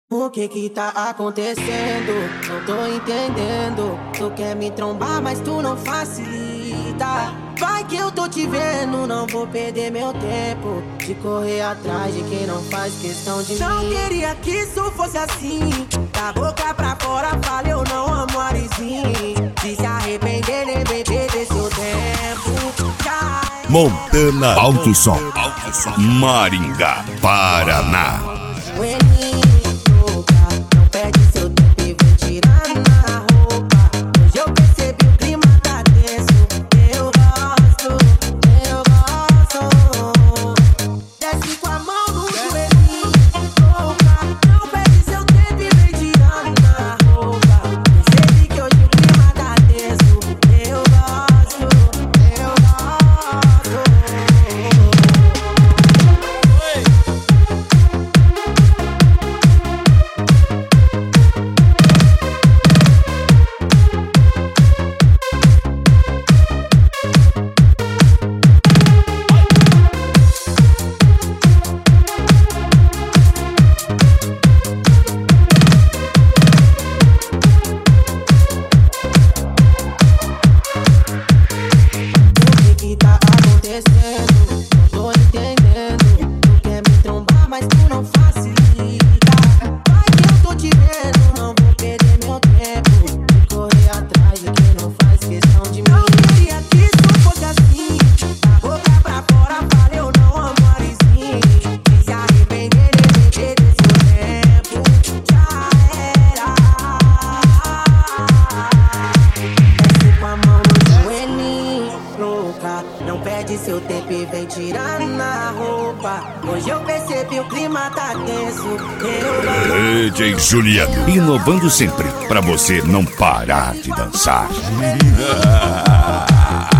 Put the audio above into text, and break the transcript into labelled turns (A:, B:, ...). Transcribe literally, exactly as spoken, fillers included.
A: O que que tá acontecendo? Não tô entendendo. Tu quer me trombar, mas tu não facilita. Vai que eu tô te vendo, não vou perder meu tempo de correr atrás de quem não faz questão de não mim. Não queria que isso fosse assim. Da boca pra fora fala eu não amo Arizinho. Se se arrepender, nem vem perder seu tempo. Já é.
B: Montana Alto Som, Maringá, Paraná.
A: Não perde seu tempo e vem tirar na roupa. Hoje eu percebi o clima tá tenso. Eu gosto, eu gosto. Desce com a mão no joelhinho, louca. Não perde seu tempo e vem tirar na roupa. Percebi que hoje o clima tá tenso. Eu gosto, eu gosto. Não perde seu tempo e vem tirar na roupa. Hoje eu percebi o clima tá tenso.
B: D J Juliano, inovando sempre pra você não parar de dançar.